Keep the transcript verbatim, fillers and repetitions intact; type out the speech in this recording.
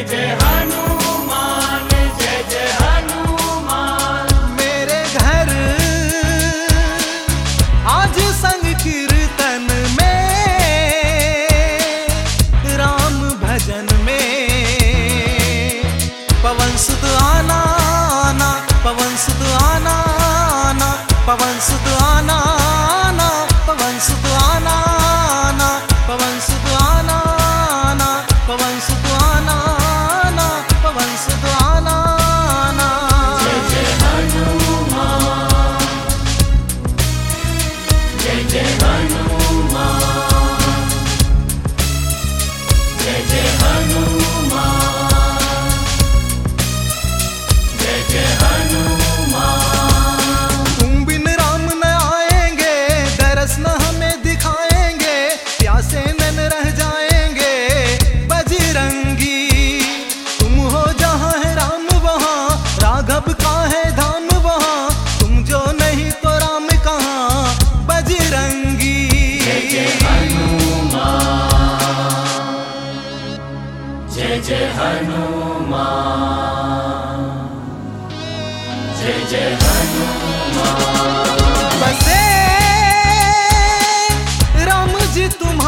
जय हनुमान, जय जय हनुमान। मेरे घर आज संग कीर्तन में, राम भजन में, पवन सुत आना आना, पवन सुत आना आना, पवन सुत आना आना, पवन सुत आना आना, पवन सुत आना आना, पवन सुत आना आना, पवन सुत आना आना। जय जय हनुमान, जय जय हनुमान, जय जय हनुमान, जय जय हनुमान। तुम बिन राम न आएंगे, दरस न हमें दिखाएंगे, प्यासे नैन रह जाएंगे बजरंगी। तुम हो जहाँ है राम वहाँ, राघव का है धाम वहाँ, तुम जो नहीं तो राम कहाँ बजरंगी। जय जय हनुमान, जय जय हनुमान, जय जय हनुमान। बसे राम जी तुम